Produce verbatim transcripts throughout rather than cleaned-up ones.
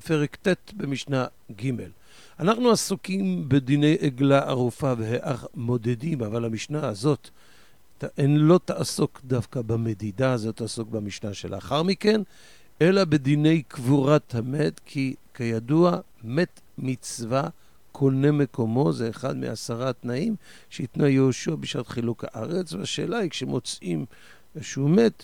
בפרק ט' במשנה ג'. אנחנו עסוקים בדיני עגלה ערופה והמודדים, אבל המשנה הזאת אין לא תעסוק דווקא במדידה, זאת תעסוק במשנה שלאחר מכן, אלא בדיני קבורת המת, כי כידוע מת מצווה קונה מקומו, זה אחד מעשרה התנאים שהתנה יהושע בשעת חילוק הארץ, והשאלה היא כשמוצאים שהוא מת,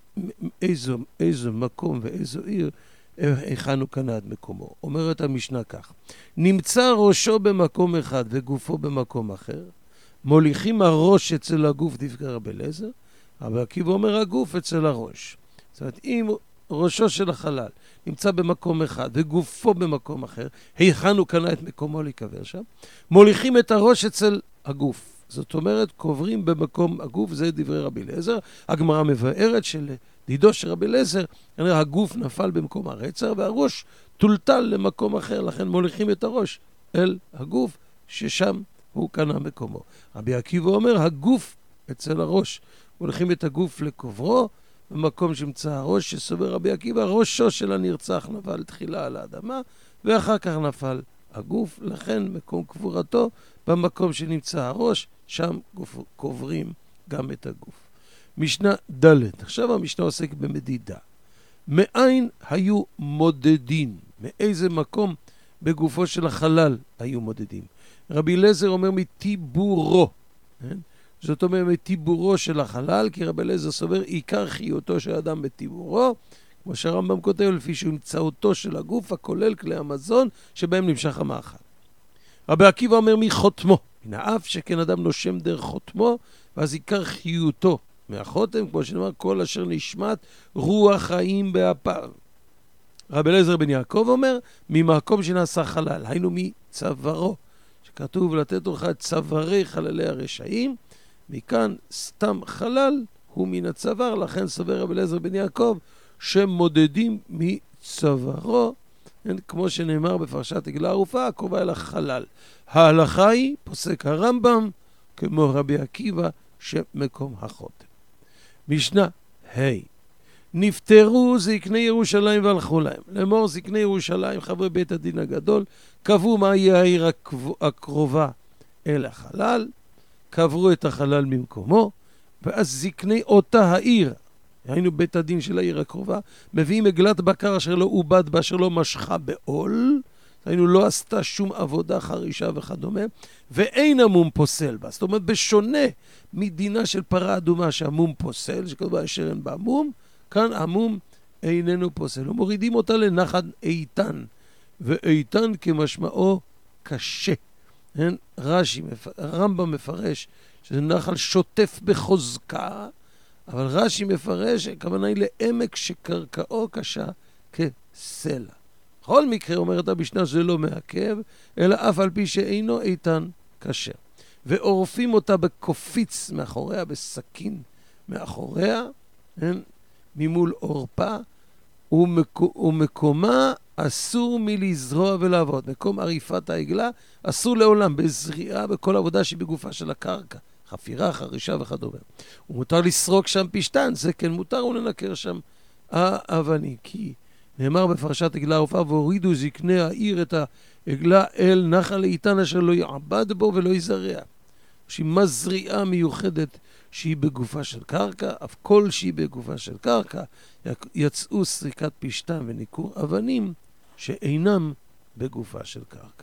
איזו, איזו מקום ואיזו עיר, היכן הוא קנה את מקומו. אומרת המשנה כך, נמצא ראשו במקום אחד וגופו במקום אחר, מוליכים הראש אצל הגוף, דברי רבי אליעזר, רבי עקיבא אומר הגוף אצל הראש. זאת אומרת, אם ראשו של החלל נמצא במקום אחד וגופו במקום אחר, היכן הוא קנה את מקומו להיקבר שם, מוליכים את הראש אצל הגוף. זאת אומרת, קוברים במקום הגוף, זה דברי רבי אליעזר. הגמרא מבארת של דידו של רבי אליעזר, הגוף נפל במקום הרצר והראש טולטל למקום אחר, לכן מוליכים את הראש אל הגוף ששם הוא קנה מקומו. רבי עקיבא אומר, הגוף אצל הראש, מוליכים את הגוף לקוברו, במקום שמצא הראש, שסובר רבי עקיבא, ראשו של הנרצח נפל תחילה על האדמה, ואחר כך נפל הגוף, לכן מקום קבורתו, במקום שנמצא הראש, שם קוברים גם את הגוף. משנה ד', עכשיו המשנה עוסק במדידה. מאין היו מודדים? מאיזה מקום בגופו של החלל היו מודדים? רבי אליעזר אומר מטיבורו, כן? זאת אומרת מטיבורו של החלל, כי רבי אליעזר סובר עיקר חיותו של אדם בטיבורו, כמו שהרמב"ם כותב, לפי שהמצאותו של הגוף הכולל כלי המזון שבהם נמשך המאכל. רבי עקיבא אומר מחותמו, מן האף שכן אדם נושם דרך חותמו, ואז עיקר חיותו מהחותם, כמו שנאמר, כל אשר נשמת רוח חיים באפיו. רבי אליעזר בן יעקב אומר, ממקום שנעשה חלל, היינו מצווארו, שכתוב לתת לך את צווארי חללי הרשעים, מכאן סתם חלל הוא מן הצוואר, לכן סובר רבי אליעזר בן יעקב, שמודדים מצווארו, כמו שנאמר בפרשת עגלה ערופה, הקרובה אל החלל. ההלכה היא, פוסק הרמב"ם, כמו רבי עקיבא, שמקום החותם. משנה ה' נפטרו זקני ירושלים והלכו להם. לאמור זקני ירושלים, חברי בית הדין הגדול, קבעו מה יהיה העיר הקרובה אל החלל, קברו את החלל ממקומו, ואז זקני אותה העיר, היינו בית הדין של העיר הקרובה, מביאים עגלת בקר אשר לא עובד בה, אשר לא משכה בעול, היינו לא עשתה שום עבודה חרישה וכדומה, ואין המום פוסל בה. זאת אומרת, בשונה מדינה של פרה אדומה שהמום פוסל, שכתוב אשר אין בה מום, כאן המום איננו פוסל. ומורידים אותה לנחל איתן, ואיתן כמשמעו קשה. אין, רש"י, הרמב"ם מפרש שזה נחל שוטף בחוזקה, אבל רש"י מפרש, הכוונה היא לעמק שקרקעו קשה כסלע. בכל מקרה אומרת המשנה שזה לא מעכב, אלא אף על פי שאינו איתן קשה. ועורפים אותה בקופיץ מאחוריה, בסכין מאחוריה, אין, ממול עורפה, ומק... ומקומה אסור מלזרוע ולעבוד. מקום עריפת העגלה אסור לעולם בזריעה בכל עבודה שהיא בגופה של הקרקע. חפירה, חרישה וכדומה. ומותר לסרוק שם פשטן, זה כן מותר ולנקר שם האבנים. כי נאמר בפרשת עגלה ערופה, והורידו זקני העיר את העגלה אל נחל איתן אשר לא יעבד בו ולא יזרע. שהיא מזריעה מיוחדת שהיא בגופה של קרקע, אף כל שהיא בגופה של קרקע, יצאו סריקת פשטן וניקור אבנים שאינם בגופה של קרקע.